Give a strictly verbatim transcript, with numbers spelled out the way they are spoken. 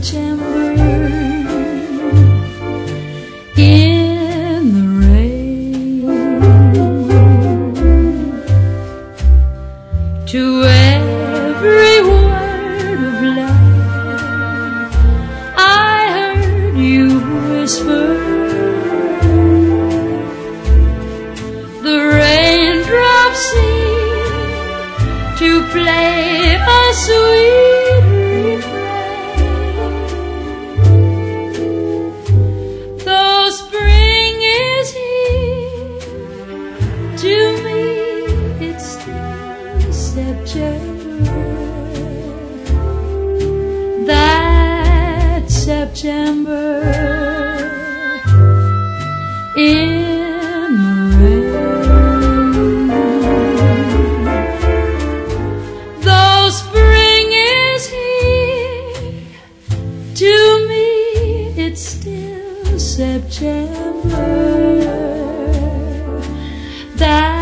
September in the rain. To every word of love I heard you whisper. The raindrops seem to play a sweet refrain. Though spring is here, to me it's still September. That September in the rain. Though spring is here, to me it's still September. That